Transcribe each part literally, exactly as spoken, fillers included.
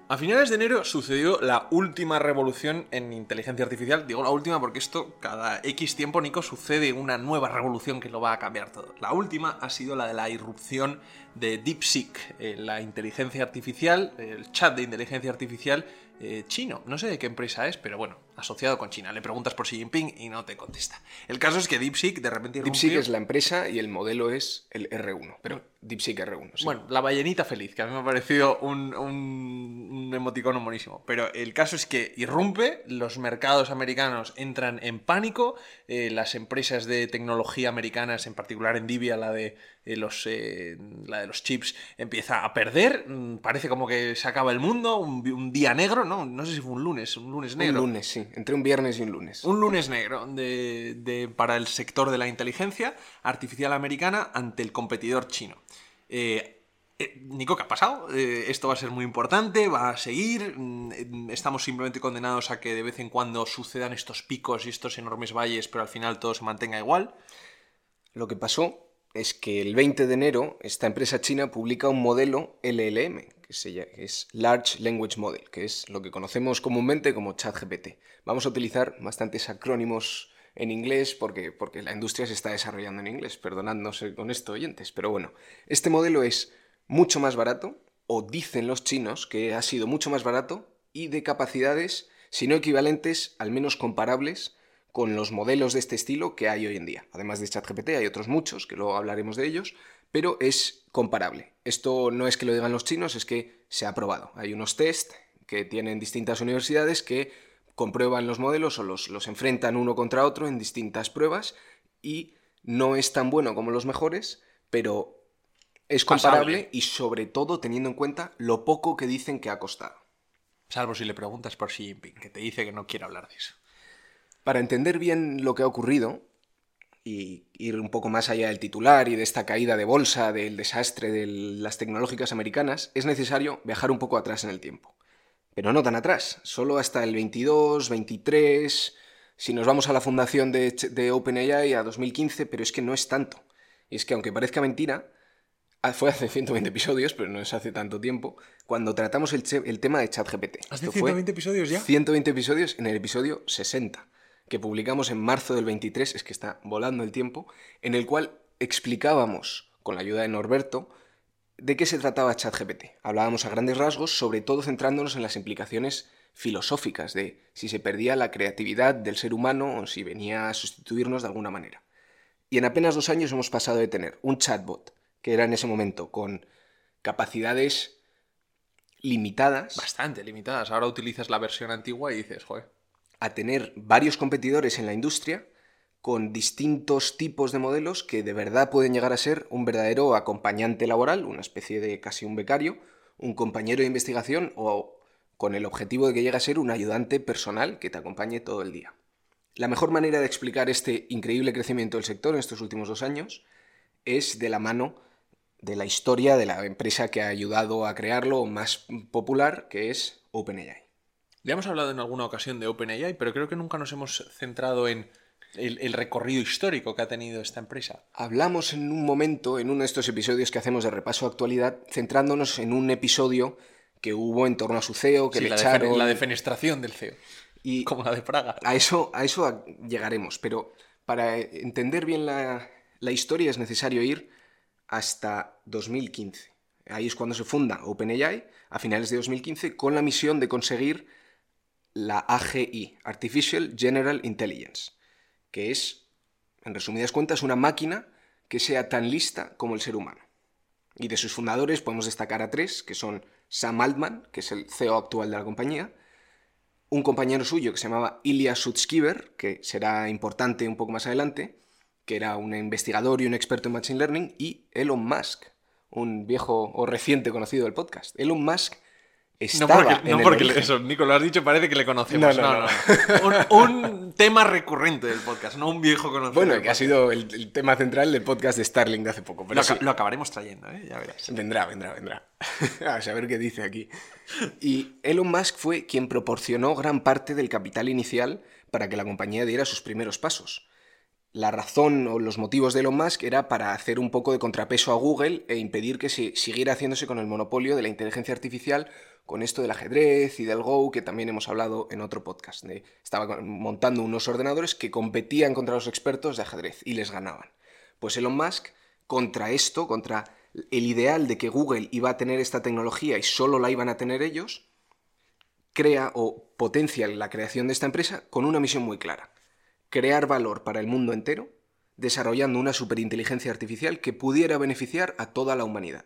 A finales de enero sucedió la última revolución en inteligencia artificial. Digo la última porque esto, cada X tiempo, Nico, sucede una nueva revolución que lo va a cambiar todo. La última ha sido la de la irrupción de DeepSeek, eh, la inteligencia artificial, el chat de inteligencia artificial eh, chino. No sé de qué empresa es, pero bueno, asociado con China. Le preguntas por Xi Jinping y no te contesta. El caso es que DeepSeek de repente irrumpió... DeepSeek es la empresa y el modelo es el erre uno, pero DeepSeek erre uno. Sí. Bueno, la ballenita feliz, que a mí me ha parecido un, un, un emoticono buenísimo. Pero el caso es que irrumpe, los mercados americanos entran en pánico, eh, las empresas de tecnología americanas, en particular Nvidia, la de, eh, los, eh, la de los chips, empieza a perder. Parece como que se acaba el mundo, un, un día negro, ¿no? No sé si fue un lunes, un lunes negro. Un lunes, sí, entre un viernes y un lunes. Un lunes negro de, de, para el sector de la inteligencia artificial americana ante el competidor chino. Eh, eh, Nico, ¿qué ha pasado? Eh, esto va a ser muy importante, va a seguir. Mm, estamos simplemente condenados a que de vez en cuando sucedan estos picos y estos enormes valles, pero al final todo se mantenga igual. Lo que pasó es que el veinte de enero esta empresa china publica un modelo ele ele eme, que, se llama, que es Large Language Model, que es lo que conocemos comúnmente como ChatGPT. Vamos a utilizar bastantes acrónimos en inglés porque, porque la industria se está desarrollando en inglés, perdonadnos con esto, oyentes, pero bueno, este modelo es mucho más barato, o dicen los chinos que ha sido mucho más barato y de capacidades, si no equivalentes, al menos comparables con los modelos de este estilo que hay hoy en día. Además de ChatGPT hay otros muchos, que luego hablaremos de ellos, pero es comparable. Esto no es que lo digan los chinos, es que se ha probado. Hay unos test que tienen distintas universidades que comprueban los modelos o los, los enfrentan uno contra otro en distintas pruebas y no es tan bueno como los mejores, pero es comparable Pasable. Y sobre todo teniendo en cuenta lo poco que dicen que ha costado. Salvo si le preguntas por Xi Jinping, que te dice que no quiere hablar de eso. Para entender bien lo que ha ocurrido y ir un poco más allá del titular y de esta caída de bolsa, del desastre de las tecnológicas americanas, es necesario viajar un poco atrás en el tiempo. Pero no tan atrás, solo hasta el veintidós, veintitrés, si nos vamos a la fundación de, de OpenAI a dos mil quince, pero es que no es tanto. Y es que aunque parezca mentira, fue hace ciento veinte episodios, pero no es hace tanto tiempo, cuando tratamos el, el tema de ChatGPT. ¿Hace Esto ciento veinte episodios ya? ciento veinte episodios en el episodio sesenta, que publicamos en marzo del veintitrés, es que está volando el tiempo, en el cual explicábamos, con la ayuda de Norberto, de qué se trataba ChatGPT. Hablábamos a grandes rasgos, sobre todo centrándonos en las implicaciones filosóficas de si se perdía la creatividad del ser humano o si venía a sustituirnos de alguna manera. Y en apenas dos años hemos pasado de tener un chatbot que era en ese momento con capacidades limitadas. Bastante limitadas. Ahora utilizas la versión antigua y dices, joder. A tener varios competidores en la industria con distintos tipos de modelos que de verdad pueden llegar a ser un verdadero acompañante laboral, una especie de casi un becario, un compañero de investigación o con el objetivo de que llegue a ser un ayudante personal que te acompañe todo el día. La mejor manera de explicar este increíble crecimiento del sector en estos últimos dos años es de la mano de la historia de la empresa que ha ayudado a crearlo más popular, que es OpenAI. Ya hemos hablado en alguna ocasión de OpenAI, pero creo que nunca nos hemos centrado en el, el recorrido histórico que ha tenido esta empresa. Hablamos en un momento, en uno de estos episodios que hacemos de repaso de actualidad, centrándonos en un episodio que hubo en torno a su C E O, que sí, le la echaron... Defen- la defenestración del C E O, y como la de Praga. A eso, a eso llegaremos, pero para entender bien la, la historia es necesario ir hasta dos mil quince. Ahí es cuando se funda OpenAI, a finales de dos mil quince, con la misión de conseguir la A G I, Artificial General Intelligence, que es, en resumidas cuentas, una máquina que sea tan lista como el ser humano. Y de sus fundadores podemos destacar a tres, que son Sam Altman, que es el C E O actual de la compañía, un compañero suyo que se llamaba Ilya Sutskever, que será importante un poco más adelante, que era un investigador y un experto en Machine Learning, y Elon Musk, un viejo o reciente conocido del podcast. Elon Musk estaba no porque, en no el porque origen. Eso, Nico, lo has dicho, parece que le conocemos. No, no, no, no. no. Un, un tema recurrente del podcast, no un viejo conocido. Bueno, que ha sido el, el tema central del podcast de Starlink de hace poco. Pero lo, sí. lo acabaremos trayendo, ¿eh? Ya verás. Vendrá, vendrá, vendrá. A saber qué dice aquí. Y Elon Musk fue quien proporcionó gran parte del capital inicial para que la compañía diera sus primeros pasos. La razón o los motivos de Elon Musk era para hacer un poco de contrapeso a Google e impedir que se siguiera haciéndose con el monopolio de la inteligencia artificial con esto del ajedrez y del Go, que también hemos hablado en otro podcast. De, estaba montando unos ordenadores que competían contra los expertos de ajedrez y les ganaban. Pues Elon Musk, contra esto, contra el ideal de que Google iba a tener esta tecnología y solo la iban a tener ellos, crea o potencia la creación de esta empresa con una misión muy clara: crear valor para el mundo entero, desarrollando una superinteligencia artificial que pudiera beneficiar a toda la humanidad.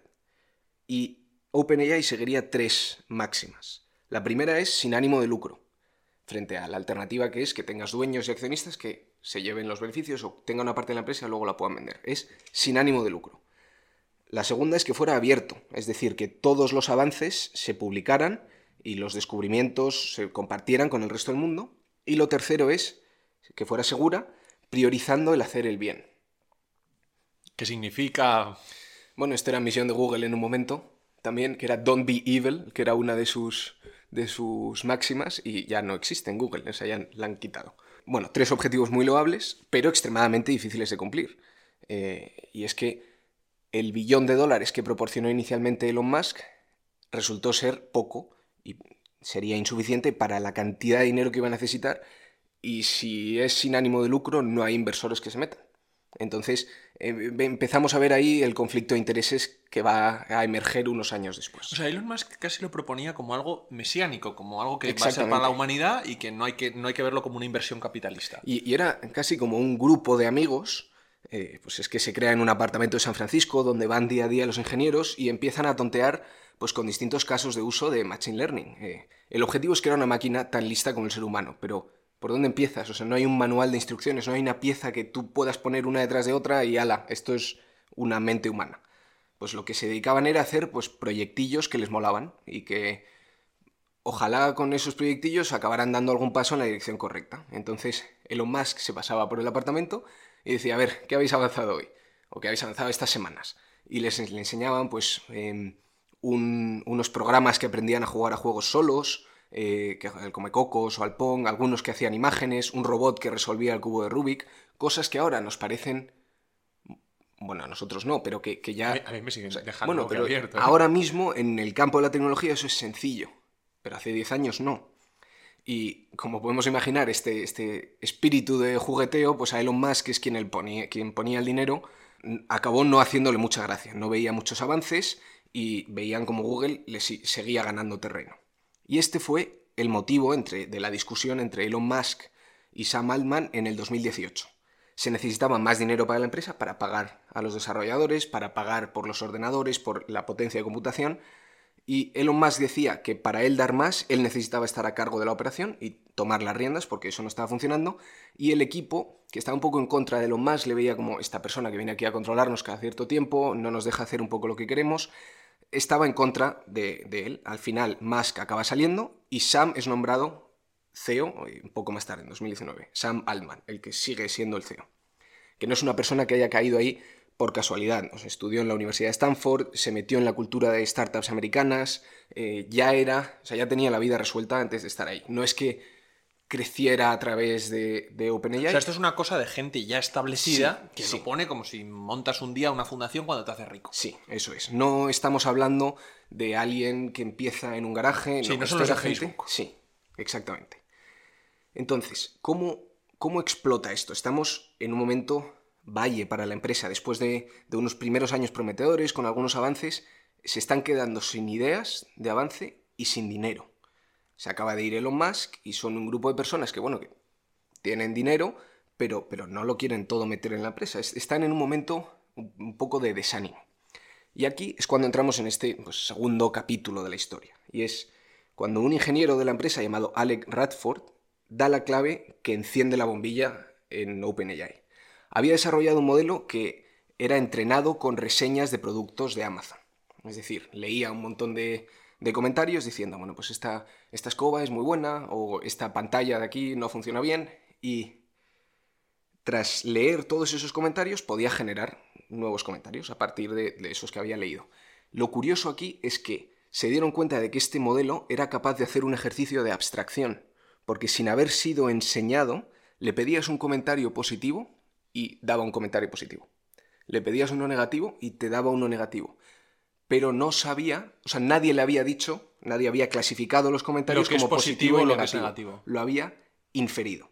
Y OpenAI seguiría tres máximas. La primera es sin ánimo de lucro, frente a la alternativa que es que tengas dueños y accionistas que se lleven los beneficios o tengan una parte de la empresa y luego la puedan vender. Es sin ánimo de lucro. La segunda es que fuera abierto, es decir, que todos los avances se publicaran y los descubrimientos se compartieran con el resto del mundo. Y lo tercero es que fuera segura, priorizando el hacer el bien. ¿Qué significa? Bueno, esta era misión de Google en un momento también, que era Don't be evil, que era una de sus, de sus máximas, y ya no existe en Google, o sea, ya la han quitado. Bueno, tres objetivos muy loables, pero extremadamente difíciles de cumplir. Eh, y es que el billón de dólares que proporcionó inicialmente Elon Musk resultó ser poco y sería insuficiente para la cantidad de dinero que iba a necesitar, y si es sin ánimo de lucro no hay inversores que se metan. Entonces eh, empezamos a ver ahí el conflicto de intereses que va a emerger unos años después. O sea, Elon Musk casi lo proponía como algo mesiánico, como algo que va a ser para la humanidad y que no hay que, no hay que verlo como una inversión capitalista. Y, y era casi como un grupo de amigos, eh, pues es que se crea en un apartamento de San Francisco donde van día a día los ingenieros y empiezan a tontear pues con distintos casos de uso de Machine Learning. Eh, el objetivo es crear una máquina tan lista como el ser humano, pero ¿por dónde empiezas? O sea, no hay un manual de instrucciones, no hay una pieza que tú puedas poner una detrás de otra y ala, esto es una mente humana. Pues lo que se dedicaban era hacer pues proyectillos que les molaban y que ojalá con esos proyectillos acabaran dando algún paso en la dirección correcta. Entonces Elon Musk se pasaba por el apartamento y decía, a ver, ¿qué habéis avanzado hoy? ¿O qué habéis avanzado estas semanas? Y les, les enseñaban pues eh, un, unos programas que aprendían a jugar a juegos solos, Eh, que, el Comecocos o al Pong, algunos que hacían imágenes, un robot que resolvía el cubo de Rubik, cosas que ahora nos parecen, bueno, a nosotros no, pero que, que ya... A mí, a mí me siguen o sea, dejando bueno, pero abierto, ¿eh? Ahora mismo en el campo de la tecnología eso es sencillo, pero hace diez años no. Y como podemos imaginar, este, este espíritu de jugueteo, pues a Elon Musk, que es quien, él ponía, quien ponía el dinero, acabó no haciéndole mucha gracia. No veía muchos avances y veían como Google le seguía ganando terreno. Y este fue el motivo entre, de la discusión entre Elon Musk y Sam Altman en el dos mil dieciocho. Se necesitaba más dinero para la empresa, para pagar a los desarrolladores, para pagar por los ordenadores, por la potencia de computación, y Elon Musk decía que para él dar más, él necesitaba estar a cargo de la operación y tomar las riendas porque eso no estaba funcionando, y el equipo, que estaba un poco en contra de Elon Musk, le veía como esta persona que viene aquí a controlarnos cada cierto tiempo, no nos deja hacer un poco lo que queremos, estaba en contra de, de él. Al final Musk acaba saliendo y Sam es nombrado C E O un poco más tarde, en dos mil diecinueve. Sam Altman, el que sigue siendo el C E O. Que no es una persona que haya caído ahí por casualidad. O sea, estudió en la Universidad de Stanford, se metió en la cultura de startups americanas, eh, ya era, o sea, ya tenía la vida resuelta antes de estar ahí. No es que creciera a través de, de OpenAI. O sea, esto es una cosa de gente ya establecida, sí, que sí. lo pone como si montas un día una fundación cuando te haces rico. Sí, eso es. No estamos hablando de alguien que empieza en un garaje. Sí, no, no esto solo es de gente... Facebook. Sí, exactamente. Entonces, ¿cómo, ¿cómo explota esto? Estamos en un momento valle para la empresa. Después de, de unos primeros años prometedores, con algunos avances, se están quedando sin ideas de avance y sin dinero. Se acaba de ir Elon Musk y son un grupo de personas que, bueno, que tienen dinero, pero, pero no lo quieren todo meter en la empresa. Están en un momento un poco de desánimo. Y aquí es cuando entramos en este pues, segundo capítulo de la historia. Y es cuando un ingeniero de la empresa llamado Alec Radford da la clave que enciende la bombilla en OpenAI. Había desarrollado un modelo que era entrenado con reseñas de productos de Amazon. Es decir, leía un montón de, de comentarios diciendo, bueno, pues esta, esta escoba es muy buena o esta pantalla de aquí no funciona bien, y tras leer todos esos comentarios podía generar nuevos comentarios a partir de, de esos que había leído. Lo curioso aquí es que se dieron cuenta de que este modelo era capaz de hacer un ejercicio de abstracción, porque sin haber sido enseñado, le pedías un comentario positivo y daba un comentario positivo. Le pedías uno negativo y te daba uno negativo. pero no sabía, o sea, nadie le había dicho, nadie había clasificado los comentarios Lo que es como positivo, positivo y y lo que es negativo. negativo. Lo había inferido.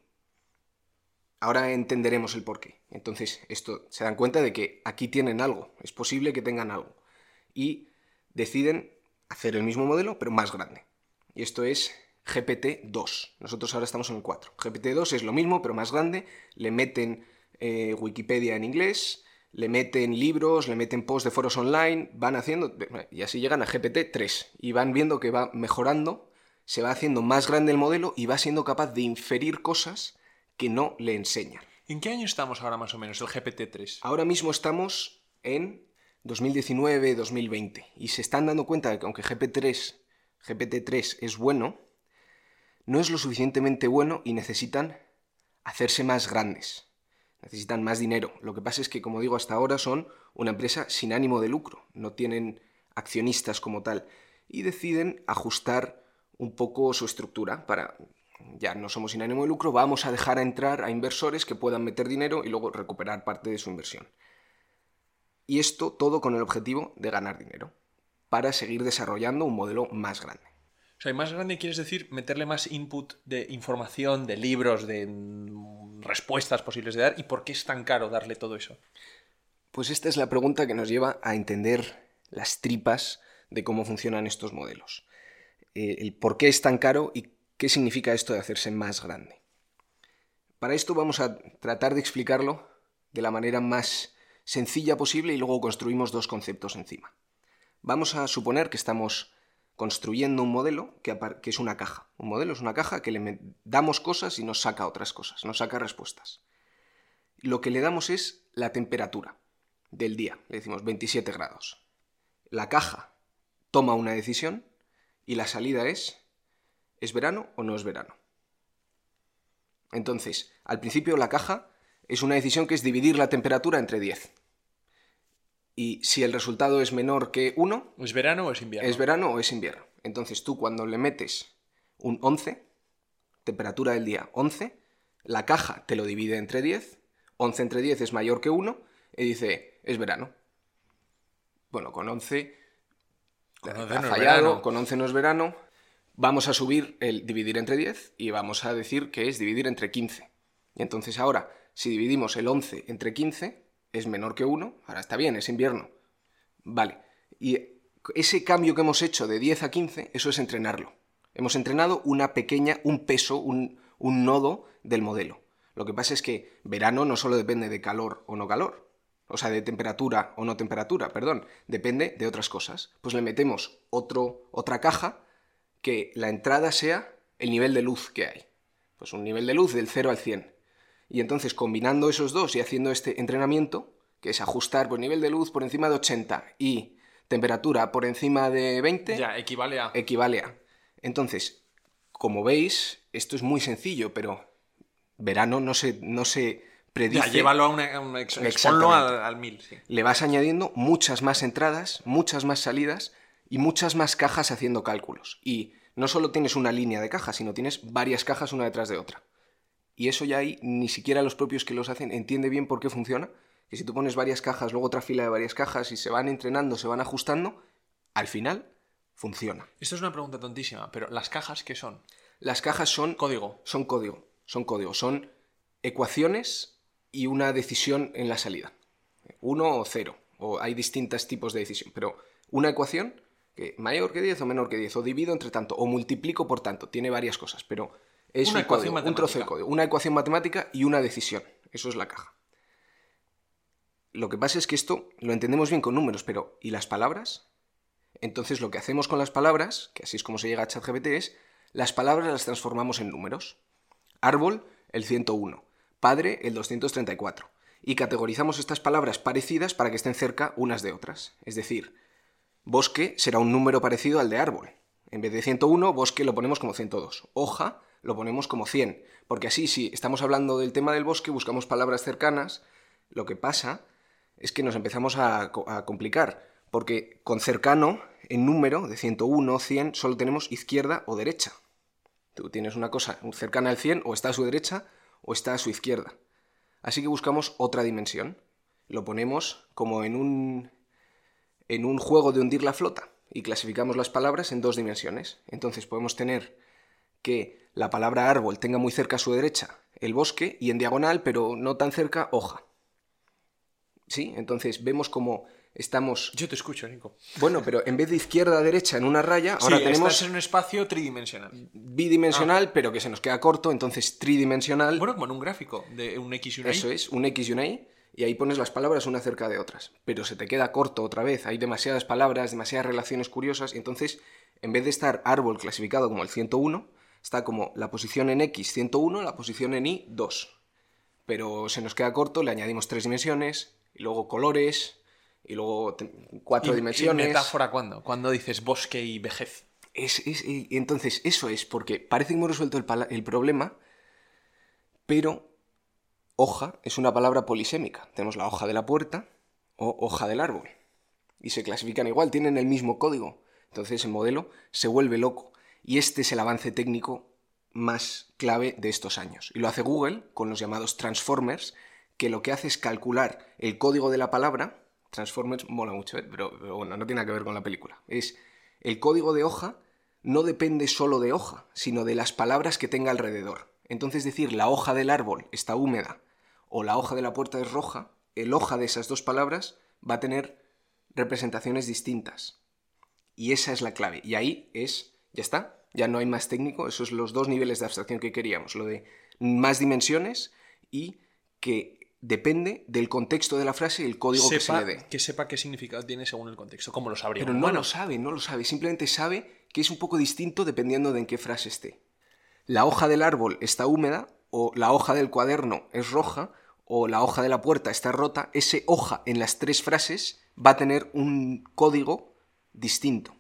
Ahora entenderemos el porqué. Entonces, esto se dan cuenta de que aquí tienen algo, es posible que tengan algo. Y deciden hacer el mismo modelo, pero más grande. Y esto es G P T dos. Nosotros ahora estamos en el cuatro. G P T dos es lo mismo, pero más grande. Le meten eh, Wikipedia en inglés, le meten libros, le meten posts de foros online, van haciendo, y así llegan a G P T tres. Y van viendo que va mejorando, se va haciendo más grande el modelo y va siendo capaz de inferir cosas que no le enseñan. ¿En qué año estamos ahora más o menos, el G P T tres? Ahora mismo estamos en dos mil diecinueve dos mil veinte y se están dando cuenta de que aunque G P T tres, G P T tres es bueno, no es lo suficientemente bueno y necesitan hacerse más grandes. Necesitan más dinero. Lo que pasa es que, como digo, hasta ahora son una empresa sin ánimo de lucro, no tienen accionistas como tal y deciden ajustar un poco su estructura para, ya no somos sin ánimo de lucro, vamos a dejar a entrar a inversores que puedan meter dinero y luego recuperar parte de su inversión. Y esto todo con el objetivo de ganar dinero, para seguir desarrollando un modelo más grande. O sea, y más grande quieres decir meterle más input de información, de libros, de mm, respuestas posibles de dar. ¿Y por qué es tan caro darle todo eso? Pues esta es la pregunta que nos lleva a entender las tripas de cómo funcionan estos modelos. Eh, el por qué es tan caro y qué significa esto de hacerse más grande. Para esto vamos a tratar de explicarlo de la manera más sencilla posible y luego construimos dos conceptos encima. Vamos a suponer que estamos construyendo un modelo que, que es una caja. Un modelo es una caja que le damos cosas y nos saca otras cosas, nos saca respuestas. Lo que le damos es la temperatura del día. Le decimos veintisiete grados. La caja toma una decisión y la salida es, ¿es verano o no es verano? Entonces, al principio la caja es una decisión que es dividir la temperatura entre diez. Y si el resultado es menor que uno... ¿Es verano o es invierno? ¿Es verano o es invierno? Entonces tú cuando le metes un once, temperatura del día once, la caja te lo divide entre diez, once entre diez es mayor que uno, y dice, es verano. Bueno, con once, con once ha no fallado, con once no es verano, vamos a subir el dividir entre diez y vamos a decir que es dividir entre quince. Y entonces ahora, si dividimos el once entre quince, es menor que uno, ahora está bien, es invierno. Vale, y ese cambio que hemos hecho de diez a quince, eso es entrenarlo. Hemos entrenado una pequeña, un peso, un, un nodo del modelo. Lo que pasa es que verano no solo depende de calor o no calor, o sea, de temperatura o no temperatura, perdón, depende de otras cosas. Pues le metemos otro, otra caja que la entrada sea el nivel de luz que hay. Pues un nivel de luz del cero al cien. Y entonces, combinando esos dos y haciendo este entrenamiento, que es ajustar pues, nivel de luz por encima de ochenta y temperatura por encima de veinte... Ya, equivale a... Equivale a. Entonces, como veis, esto es muy sencillo, pero verano no se, no se predice... Ya, llévalo a una... A una exponlo al, al mil, sí. Le vas añadiendo muchas más entradas, muchas más salidas y muchas más cajas haciendo cálculos. Y no solo tienes una línea de cajas, sino tienes varias cajas una detrás de otra. Y eso ya ahí ni siquiera los propios que los hacen entienden bien por qué funciona. Que si tú pones varias cajas, luego otra fila de varias cajas y se van entrenando, se van ajustando, al final funciona. Esto es una pregunta tontísima, pero ¿las cajas qué son? Las cajas son... Código. Son código. Son código. Son ecuaciones y una decisión en la salida. Uno o cero. O hay distintos tipos de decisión. Pero una ecuación, que mayor que diez o menor que diez, o divido entre tanto, o multiplico por tanto. Tiene varias cosas, pero... Es una un ecuación código, matemática. Un trozo de código. Una ecuación matemática y una decisión. Eso es la caja. Lo que pasa es que esto lo entendemos bien con números, pero ¿y las palabras? Entonces lo que hacemos con las palabras, que así es como se llega a ChatGPT, es las palabras las transformamos en números. Árbol, el ciento uno. Padre, el doscientos treinta y cuatro. Y categorizamos estas palabras parecidas para que estén cerca unas de otras. Es decir, bosque será un número parecido al de árbol. En vez de ciento uno, bosque lo ponemos como ciento dos. Hoja lo ponemos como cien. Porque así, si estamos hablando del tema del bosque, buscamos palabras cercanas. Lo que pasa es que nos empezamos a, a complicar. Porque con cercano, en número, de ciento uno, cien, solo tenemos izquierda o derecha. Tú tienes una cosa cercana al cien, o está a su derecha o está a su izquierda. Así que buscamos otra dimensión. Lo ponemos como en un... en un juego de hundir la flota y clasificamos las palabras en dos dimensiones. Entonces podemos tener que la palabra árbol tenga muy cerca a su derecha el bosque y en diagonal, pero no tan cerca, hoja. ¿Sí? Entonces vemos como estamos... Yo te escucho, Nico. Bueno, pero en vez de izquierda a derecha en una raya, ahora sí, tenemos... estás en un espacio tridimensional. Bidimensional, ah. pero que se nos queda corto, entonces tridimensional. Bueno, como en un gráfico de un X y un Y. Eso es, un X y un Y, y ahí pones las palabras una cerca de otras. Pero se te queda corto otra vez, hay demasiadas palabras, demasiadas relaciones curiosas, y entonces, en vez de estar árbol clasificado como el ciento uno, está como la posición en X ciento uno, la posición en Y dos. Pero se nos queda corto, le añadimos tres dimensiones, y luego colores, y luego cuatro ¿Y, dimensiones. ¿Y metáfora cuándo? ¿Cuándo dices bosque y vejez? Es, es, y entonces, eso es, porque parece que hemos resuelto el, el problema, pero hoja es una palabra polisémica. Tenemos la hoja de la puerta o hoja del árbol. Y se clasifican igual, tienen el mismo código. Entonces el modelo se vuelve loco. Y este es el avance técnico más clave de estos años. Y lo hace Google con los llamados transformers, que lo que hace es calcular el código de la palabra. Transformers mola mucho, ¿eh? pero, pero bueno, no tiene nada que ver con la película. Es el código de hoja no depende solo de hoja, sino de las palabras que tenga alrededor. Entonces decir la hoja del árbol está húmeda o la hoja de la puerta es roja, el hoja de esas dos palabras va a tener representaciones distintas. Y esa es la clave. Y ahí es, ya está, ya no hay más técnico, esos son los dos niveles de abstracción que queríamos, lo de más dimensiones y que depende del contexto de la frase y el código sepa, que se le dé. Que sepa qué significado tiene según el contexto, ¿cómo lo sabría? Pero no bueno. lo sabe, no lo sabe, simplemente sabe que es un poco distinto dependiendo de en qué frase esté. La hoja del árbol está húmeda, o la hoja del cuaderno es roja, o la hoja de la puerta está rota. Ese hoja en las tres frases va a tener un código distinto.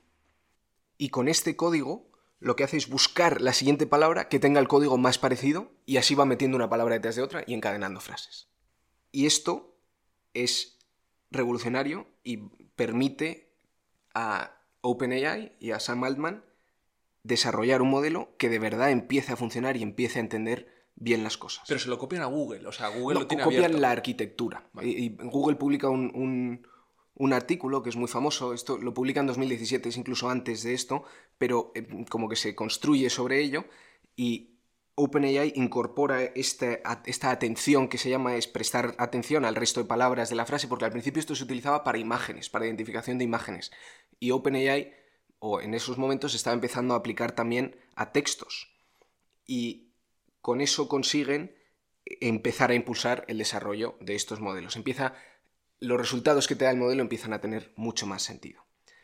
Y con este código lo que hace es buscar la siguiente palabra que tenga el código más parecido y así va metiendo una palabra detrás de otra y encadenando frases. Y esto es revolucionario y permite a OpenAI y a Sam Altman desarrollar un modelo que de verdad empiece a funcionar y empiece a entender bien las cosas. Pero se lo copian a Google, o sea, Google no, lo tiene copian abierto. la arquitectura. Vale. Y, y Google publica un, un, un artículo que es muy famoso, esto lo publica en dos mil diecisiete, es incluso antes de esto, pero eh, como que se construye sobre ello y OpenAI incorpora este, esta atención que se llama es prestar atención al resto de palabras de la frase, porque al principio esto se utilizaba para imágenes, para identificación de imágenes. Y OpenAI, o en esos momentos, estaba empezando a aplicar también a textos. Y con eso consiguen empezar a impulsar el desarrollo de estos modelos. Empieza, los resultados que te da el modelo empiezan a tener mucho más sentido.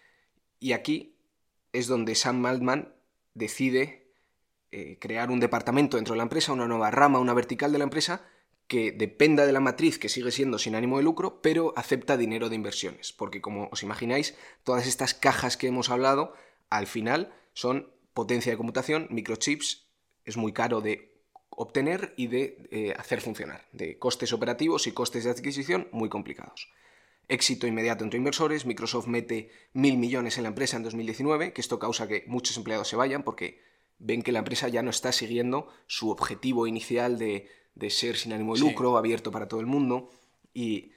Y aquí es donde Sam Altman decide Eh, crear un departamento dentro de la empresa, una nueva rama, una vertical de la empresa que dependa de la matriz, que sigue siendo sin ánimo de lucro, pero acepta dinero de inversiones, porque como os imagináis, todas estas cajas que hemos hablado, al final son potencia de computación, microchips, es muy caro de obtener y de eh, hacer funcionar, de costes operativos y costes de adquisición muy complicados. Éxito inmediato entre inversores, Microsoft mete mil millones en la empresa en dos mil diecinueve, que esto causa que muchos empleados se vayan porque ven que la empresa ya no está siguiendo su objetivo inicial de, de ser sin ánimo de lucro, sí. abierto para todo el mundo, y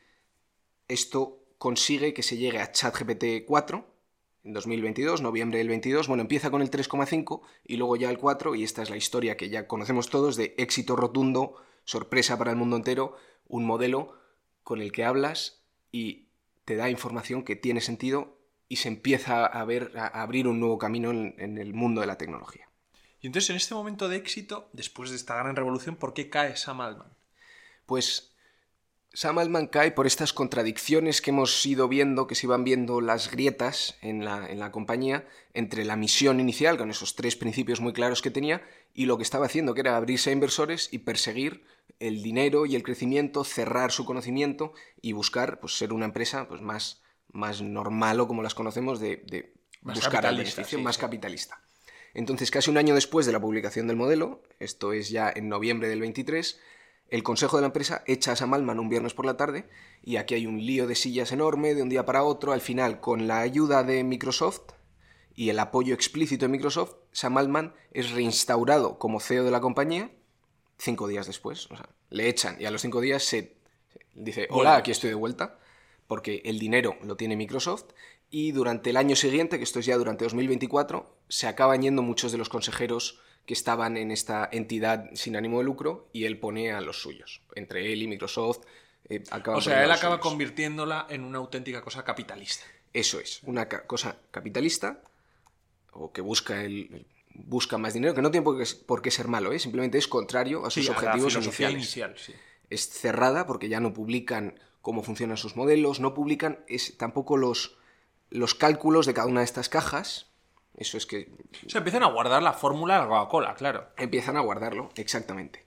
esto consigue que se llegue a ChatGPT cuatro en dos mil veintidós, noviembre del veintidós, bueno, empieza con el tres coma cinco y luego ya el cuatro, y esta es la historia que ya conocemos todos de éxito rotundo, sorpresa para el mundo entero, un modelo con el que hablas y te da información que tiene sentido y se empieza a, ver, a abrir un nuevo camino en, en el mundo de la tecnología. Y entonces, en este momento de éxito, después de esta gran revolución, ¿por qué cae Sam Altman? Pues Sam Altman cae por estas contradicciones que hemos ido viendo, que se iban viendo las grietas en la, en la compañía, entre la misión inicial, con esos tres principios muy claros que tenía, y lo que estaba haciendo, que era abrirse a inversores y perseguir el dinero y el crecimiento, cerrar su conocimiento y buscar pues, ser una empresa pues, más, más normal o como las conocemos, de, de buscar el beneficio, sí, más sí. capitalista. Entonces, casi un año después de la publicación del modelo, esto es ya en noviembre del veintitrés, el consejo de la empresa echa a Sam Altman un viernes por la tarde y aquí hay un lío de sillas enorme de un día para otro. Al final, con la ayuda de Microsoft y el apoyo explícito de Microsoft, Sam Altman es reinstaurado como C E O de la compañía cinco días después. O sea, le echan y a los cinco días se dice, hola, aquí estoy de vuelta, porque el dinero lo tiene Microsoft Y durante el año siguiente, que esto es ya durante dos mil veinticuatro, se acaban yendo muchos de los consejeros que estaban en esta entidad sin ánimo de lucro y él pone a los suyos. Entre él y Microsoft eh, acaban O sea, poniendo él a los acaba suyos. convirtiéndola en una auténtica cosa capitalista. Eso es, una ca- cosa capitalista o que busca el, el- busca más dinero, que no tiene por qué, por qué ser malo, ¿eh? Simplemente es contrario a sus Sí, a la objetivos filosofía iniciales. inicial, sí. Es cerrada porque ya no publican cómo funcionan sus modelos, no publican es, tampoco los, los cálculos de cada una de estas cajas. Eso es que O sea, empiezan a guardar la fórmula de la Coca-Cola, claro. empiezan a guardarlo, exactamente.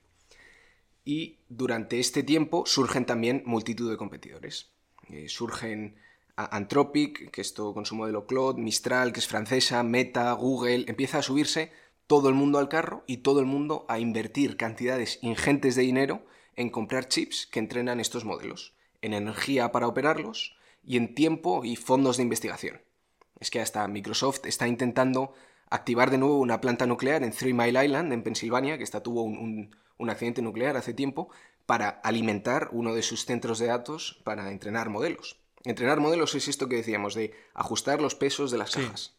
Y durante este tiempo surgen también multitud de competidores. Eh, surgen a- Anthropic, que esto con su modelo Claude, Mistral, que es francesa, Meta, Google, empieza a subirse todo el mundo al carro y todo el mundo a invertir cantidades ingentes de dinero en comprar chips que entrenan estos modelos, en energía para operarlos y en tiempo y fondos de investigación. Es que hasta Microsoft está intentando activar de nuevo una planta nuclear en Three Mile Island, en Pensilvania, que esta tuvo un, un- un accidente nuclear hace tiempo, para alimentar uno de sus centros de datos para entrenar modelos. Entrenar modelos es esto que decíamos, de ajustar los pesos de las Sí. cajas.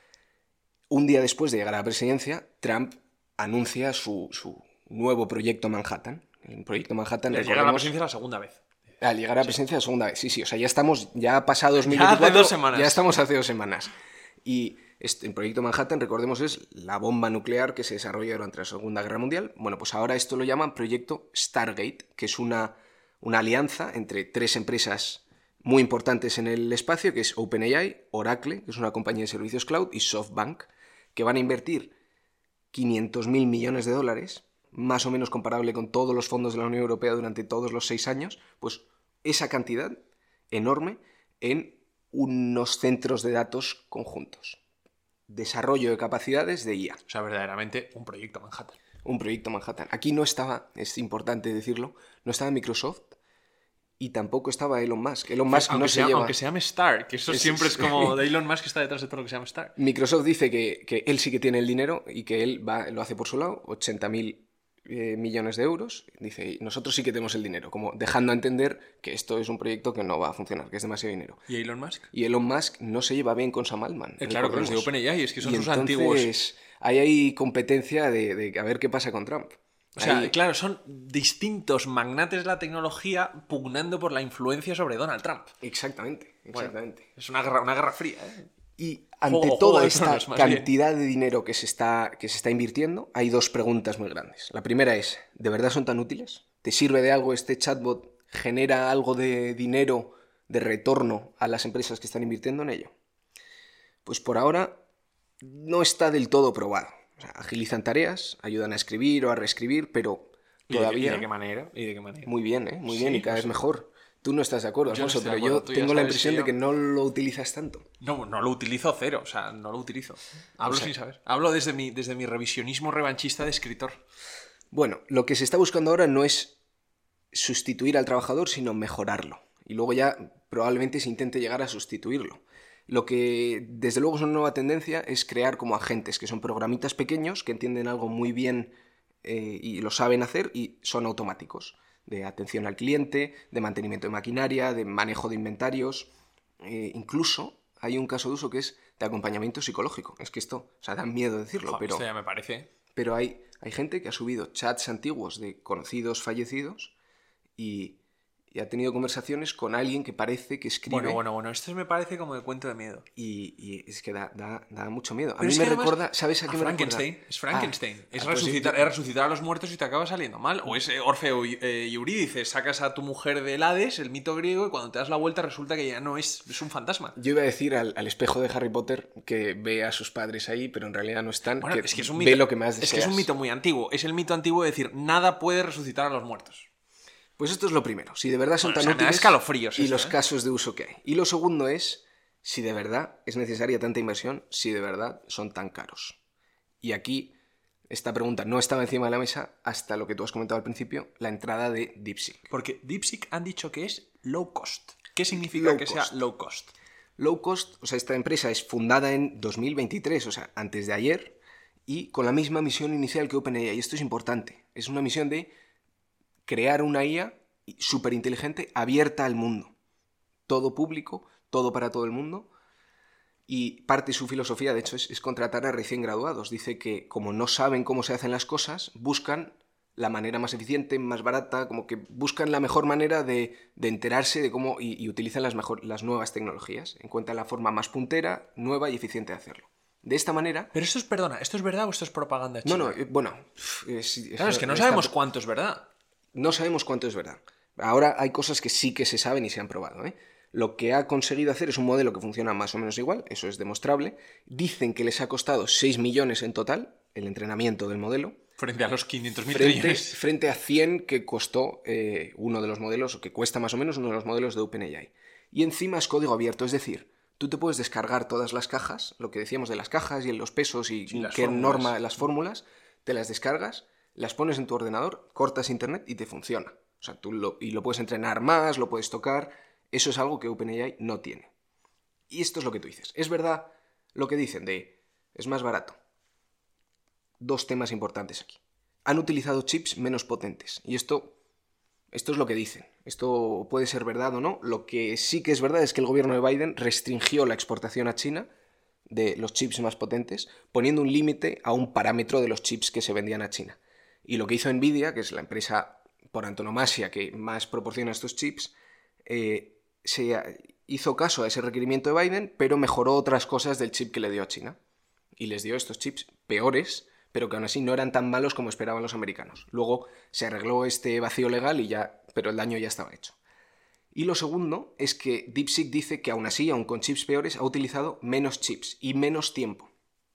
Un día después de llegar a la presidencia, Trump anuncia su, su nuevo proyecto Manhattan. El proyecto Manhattan, Llega a la recordemos, presidencia la segunda vez. al llegar a la presidencia la segunda vez. Sí, sí, o sea, ya estamos, ya ha pasado Ya dos mil veinticuatro, hace dos semanas. ya estamos hace dos semanas. Y este, el proyecto Manhattan, recordemos, es la bomba nuclear que se desarrolla durante la Segunda Guerra Mundial. Bueno, pues ahora esto lo llaman proyecto Stargate, que es una, una alianza entre tres empresas muy importantes en el espacio, que es OpenAI, Oracle, que es una compañía de servicios cloud, y SoftBank, que van a invertir quinientos mil millones de dólares, más o menos comparable con todos los fondos de la Unión Europea durante todos los seis años, pues esa cantidad enorme en unos centros de datos conjuntos. Desarrollo de capacidades de I A. O sea, verdaderamente un proyecto Manhattan. Un proyecto Manhattan. Aquí no estaba, es importante decirlo, no estaba Microsoft y tampoco estaba Elon Musk. Elon Musk aunque, no se se llama, lleva... aunque se llame Star, que eso Es- siempre es- es como de Elon Musk que está detrás de todo lo que se llama Star. Microsoft dice que, que él sí que tiene el dinero y que él va, lo hace por su lado, ochenta mil eh, millones de euros. Dice, y nosotros sí que tenemos el dinero, como dejando a entender que esto es un proyecto que no va a funcionar, que es demasiado dinero. ¿Y Elon Musk? Y Elon Musk no se lleva bien con Sam Altman. Eh, claro, que los de recordemos. OpenAI, es que son Y sus entonces, antiguos. ahí hay competencia de, de a ver qué pasa con Trump. O sea, Ahí- claro, son distintos magnates de la tecnología pugnando por la influencia sobre Donald Trump. Exactamente, Bueno, exactamente. es una guerra, una guerra fría, ¿eh? Y ante Juego- toda juego de esta tronos, más cantidad de dinero que se, está, que se está invirtiendo, hay dos preguntas muy grandes. La primera es, ¿de verdad son tan útiles? ¿Te sirve de algo este chatbot? ¿Genera algo de dinero, de retorno a las empresas que están invirtiendo en ello? Pues por ahora no está del todo probado. O sea, agilizan tareas, ayudan a escribir o a reescribir, pero ¿Y de- todavía... ¿Y de qué manera? ¿Y de qué manera? Muy bien, ¿eh? Muy Sí, bien y cada pues- vez mejor. Tú no estás de acuerdo, Yo no Alfonso, estoy de pero acuerdo. yo Tú ya tengo la sabes impresión que de yo- que no lo utilizas tanto. No, no lo utilizo cero, o sea, no lo utilizo. Hablo O sea- sin saber. Hablo desde mi, desde mi revisionismo revanchista de escritor. Bueno, lo que se está buscando ahora no es sustituir al trabajador, sino mejorarlo. Y luego ya probablemente se intente llegar a sustituirlo. Lo que desde luego es una nueva tendencia es crear como agentes, que son programitas pequeños que entienden algo muy bien eh, y lo saben hacer y son automáticos. De atención al cliente, de mantenimiento de maquinaria, de manejo de inventarios. Eh, incluso hay un caso de uso que es de acompañamiento psicológico. Es que esto, o sea, da miedo decirlo, Joder, pero... esto ya me parece. Pero hay, hay gente que ha subido chats antiguos de conocidos fallecidos y, y ha tenido conversaciones con alguien que parece que escribe. Bueno, bueno, bueno, esto me parece como de cuento de miedo. Y, y es que da, da, da mucho miedo. A Pero mí es me que además- recuerda, ¿sabes a qué me Frankenstein. recuerda? Es Frankenstein. Ah, es, ah, pues resucitar, yo- es resucitar a los muertos y te acaba saliendo mal. O es eh, Orfeo y eh, y Eurídice. Sacas a tu mujer del Hades, el mito griego, y cuando te das la vuelta resulta que ya no es, es un fantasma. Yo iba a decir al, al espejo de Harry Potter que ve a sus padres ahí, pero en realidad no están. Bueno, que es que es un ve mito. lo que más es deseas. que es un mito muy antiguo. Es el mito antiguo de decir nada puede resucitar a los muertos. Pues esto es lo primero. Si de verdad son Bueno, tan o sea, me da útiles escalofríos y esto, los ¿eh? casos de uso que hay. Y lo segundo es si de verdad es necesaria tanta inversión, si de verdad son tan caros. Y aquí esta pregunta no estaba encima de la mesa hasta lo que tú has comentado al principio, la entrada de DeepSeek. Porque DeepSeek han dicho que es low cost. ¿Qué significa Low que cost. sea low cost? Low cost, o sea, esta empresa es fundada en dos mil veintitrés, o sea, antes de ayer, y con la misma misión inicial que OpenAI. Y esto es importante. Es una misión de crear una I A súper inteligente, abierta al mundo. Todo público, todo para todo el mundo. Y parte de su filosofía, de hecho, es, es contratar a recién graduados. Dice que como no saben cómo se hacen las cosas, buscan la manera más eficiente, más barata, como que buscan la mejor manera de, de enterarse de cómo y, y utilizan las, mejor, las nuevas tecnologías. Encuentran la forma más puntera, nueva y eficiente de hacerlo. De esta manera... Pero esto es, perdona, ¿esto es verdad o esto es propaganda china? No, no, eh, bueno... Es, es, claro, es que no sabemos cuánto es verdad. No sabemos cuánto es verdad. Ahora hay cosas que sí que se saben y se han probado, ¿eh? Lo que ha conseguido hacer es un modelo que funciona más o menos igual, eso es demostrable. Dicen que les ha costado seis millones en total el entrenamiento del modelo. Frente a los quinientos mil frente, trillones. Frente a cien que costó eh, uno de los modelos, o que cuesta más o menos uno de los modelos de OpenAI. Y encima es código abierto, es decir, tú te puedes descargar todas las cajas, lo que decíamos de las cajas y los pesos y sí, qué norma, las fórmulas, te las descargas, las pones en tu ordenador, cortas internet y te funciona. O sea, tú lo, y lo puedes entrenar más, lo puedes tocar. Eso es algo que OpenAI no tiene. Y esto es lo que tú dices. ¿Es verdad lo que dicen de es más barato? Dos temas importantes aquí. Han utilizado chips menos potentes. Y esto, esto es lo que dicen. Esto puede ser verdad o no. Lo que sí que es verdad es que el gobierno de Biden restringió la exportación a China de los chips más potentes, poniendo un límite a un parámetro de los chips que se vendían a China. Y lo que hizo Nvidia, que es la empresa por antonomasia que más proporciona estos chips, eh, se hizo caso a ese requerimiento de Biden, pero mejoró otras cosas del chip que le dio a China. Y les dio estos chips peores, pero que aún así no eran tan malos como esperaban los americanos. Luego se arregló este vacío legal, y ya, pero el daño ya estaba hecho. Y lo segundo es que DeepSeek dice que aún así, aún con chips peores, ha utilizado menos chips y menos tiempo.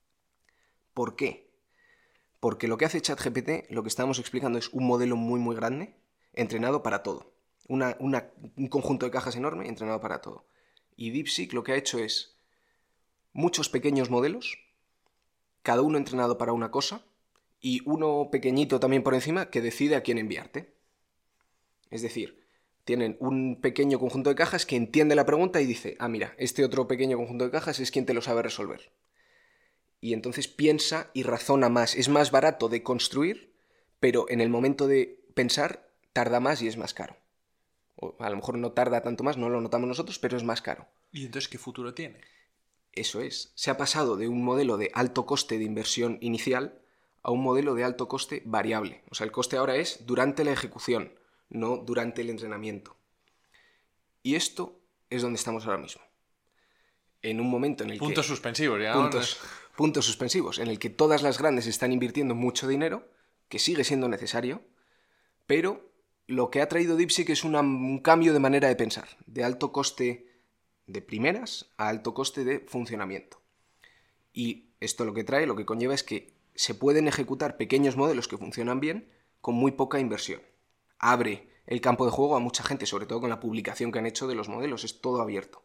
¿Por qué? Porque lo que hace ChatGPT, lo que estamos explicando, es un modelo muy muy grande, entrenado para todo. Una, una, un conjunto de cajas enorme entrenado para todo. Y DeepSeek lo que ha hecho es muchos pequeños modelos, cada uno entrenado para una cosa, y uno pequeñito también por encima que decide a quién enviarte. Es decir, tienen un pequeño conjunto de cajas que entiende la pregunta y dice, ah, mira, este otro pequeño conjunto de cajas es quien te lo sabe resolver. Y entonces piensa y razona más. Es más barato de construir, pero en el momento de pensar tarda más y es más caro. O a lo mejor no tarda tanto más, no lo notamos nosotros, pero es más caro. ¿Y entonces qué futuro tiene? Eso es. Se ha pasado de un modelo de alto coste de inversión inicial a un modelo de alto coste variable. O sea, el coste ahora es durante la ejecución, no durante el entrenamiento. Y esto es donde estamos ahora mismo. En un momento en el puntos que... suspensivos, ya. Puntos, puntos suspensivos, en el que todas las grandes están invirtiendo mucho dinero, que sigue siendo necesario, pero lo que ha traído DeepSeek es una, un cambio de manera de pensar, de alto coste de primeras a alto coste de funcionamiento. Y esto lo que trae, lo que conlleva es que se pueden ejecutar pequeños modelos que funcionan bien con muy poca inversión. Abre el campo de juego a mucha gente, sobre todo con la publicación que han hecho de los modelos, es todo abierto.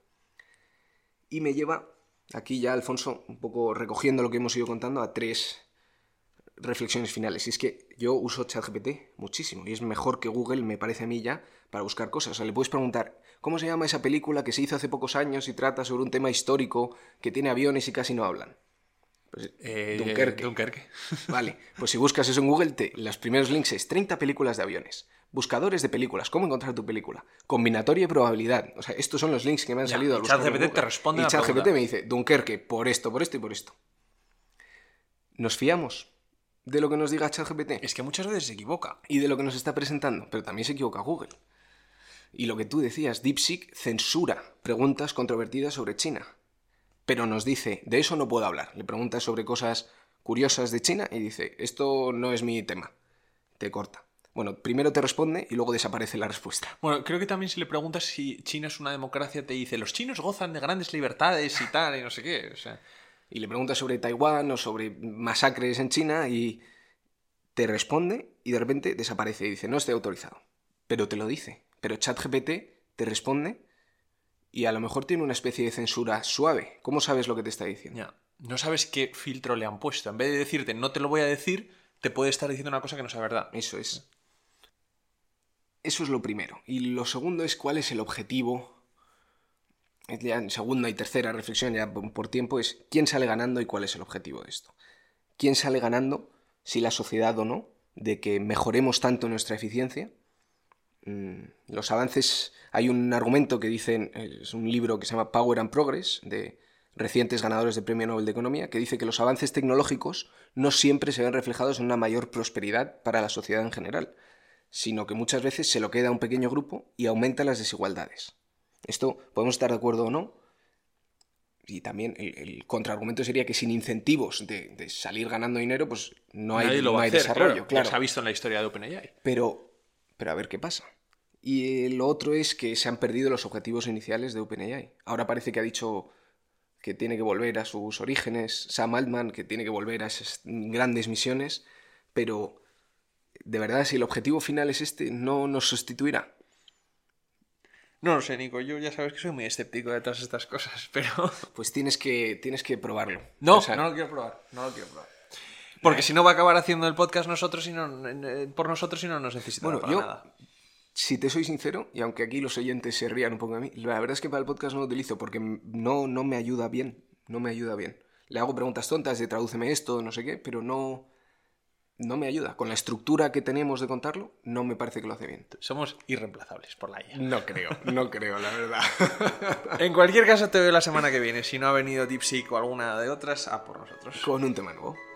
Y me lleva, aquí ya Alfonso, un poco recogiendo lo que hemos ido contando, a tres reflexiones finales. Y es que yo uso ChatGPT muchísimo y es mejor que Google, me parece a mí ya, para buscar cosas. O sea, le puedes preguntar, ¿cómo se llama esa película que se hizo hace pocos años y trata sobre un tema histórico que tiene aviones y casi no hablan? Pues, eh, Dunkerque. Dunkerque. Vale, pues si buscas eso en Google, te, los primeros links es treinta películas de aviones. Buscadores de películas, ¿cómo encontrar tu película? Combinatoria y probabilidad. O sea, estos son los links que me han ya, salido. Y ChatGPT te responde y la ChatGPT pregunta. me dice, Dunkerque, por esto, por esto y por esto. ¿Nos fiamos de lo que nos diga ChatGPT? Es que muchas veces se equivoca. Y de lo que nos está presentando, pero también se equivoca Google. Y lo que tú decías, DeepSeek censura preguntas controvertidas sobre China. Pero nos dice, de eso no puedo hablar. Le preguntas sobre cosas curiosas de China y dice, esto no es mi tema. Te corta. Bueno, primero te responde y luego desaparece la respuesta. Bueno, creo que también si le preguntas si China es una democracia, te dice, los chinos gozan de grandes libertades y tal, y no sé qué. O sea... Y le preguntas sobre Taiwán o sobre masacres en China y te responde y de repente desaparece y dice, no estoy autorizado. Pero te lo dice. Pero ChatGPT te responde y a lo mejor tiene una especie de censura suave. ¿Cómo sabes lo que te está diciendo? Ya. No sabes qué filtro le han puesto. En vez de decirte, no te lo voy a decir, te puede estar diciendo una cosa que no sea verdad. Eso es. Eso es lo primero. Y lo segundo es cuál es el objetivo. Ya en segunda y tercera reflexión, ya por tiempo, es quién sale ganando y cuál es el objetivo de esto. ¿Quién sale ganando, si la sociedad o no, de que mejoremos tanto nuestra eficiencia? Los avances, hay un argumento que dicen, es un libro que se llama Power and Progress, de recientes ganadores del Premio Nobel de Economía, que dice que los avances tecnológicos no siempre se ven reflejados en una mayor prosperidad para la sociedad en general, sino que muchas veces se lo queda a un pequeño grupo y aumenta las desigualdades. Esto podemos estar de acuerdo o no, y también el, el contraargumento sería que sin incentivos de, de salir ganando dinero, pues no hay, Nadie lo no va a hay hacer, desarrollo. claro. Claro. Se ha visto en la historia de OpenAI. Pero, pero a ver qué pasa. Y lo otro es que se han perdido los objetivos iniciales de OpenAI. Ahora parece que ha dicho que tiene que volver a sus orígenes, Sam Altman, que tiene que volver a esas grandes misiones, pero de verdad, si el objetivo final es este, no nos sustituirá. No lo sé, Nico, yo ya sabes que soy muy escéptico de todas estas cosas, pero... Pues tienes que, tienes que probarlo. No, O sea, no lo quiero probar, no lo quiero probar. Porque si no va a acabar haciendo el podcast nosotros y no, por nosotros y no nos necesitamos bueno, para yo, nada. Si te soy sincero, y aunque aquí los oyentes se rían un poco de mí, la verdad es que para el podcast no lo utilizo porque no, no me ayuda bien, no me ayuda bien. Le hago preguntas tontas de tradúceme esto, no sé qué, pero no... No me ayuda. Con la estructura que tenemos de contarlo, no me parece que lo hace bien. Somos irreemplazables por la I A. No creo, no creo, la verdad. En cualquier caso, te veo la semana que viene. Si no ha venido DeepSeek o alguna de otras, a por nosotros. Con un tema nuevo.